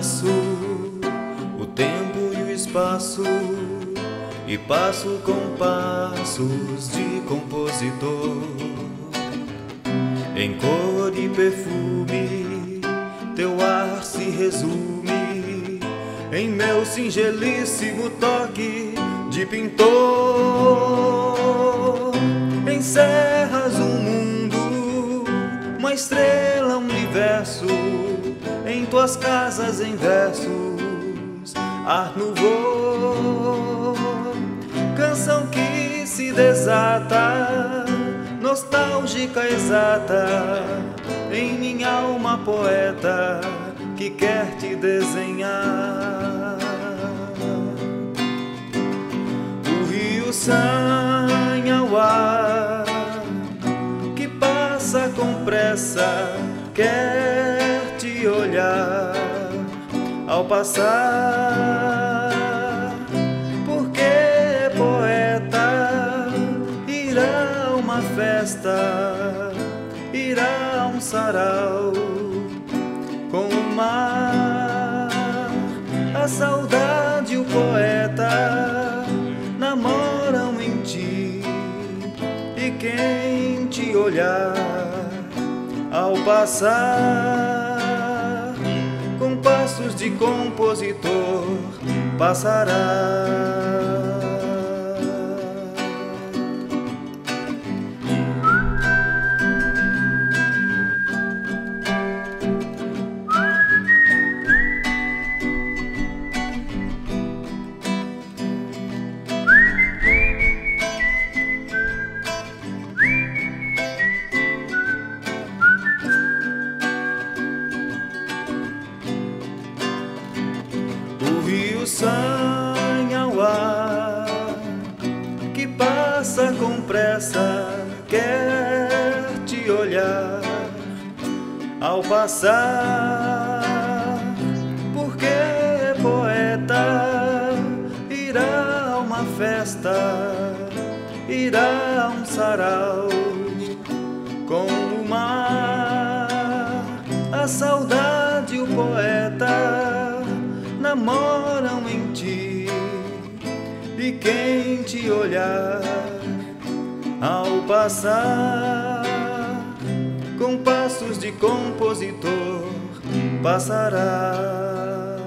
passo o tempo e o espaço e passo com passos de compositor. Em cor e perfume, teu ar se resume em meu singelíssimo toque de pintor. Encerras um mundo, uma estrela, um universo, em tuas casas em versos, ar no voo, canção que se desata, nostálgica exata, em minha alma poeta que quer te desenhar. O rio sanha ao ar, que passa com pressa, quer te olhar ao passar, porque poeta irá a uma festa, irá a um sarau com o mar. A saudade e o poeta namoram em ti, e quem te olhar ao passar com passos de compositor passará. O rio sanha ao ar, que passa com pressa, quer te olhar ao passar, porque poeta irá a uma festa, irá a um sarau com o mar. A saudade e o poeta namoram em ti, e quem te olhar ao passar com passos de compositor passará.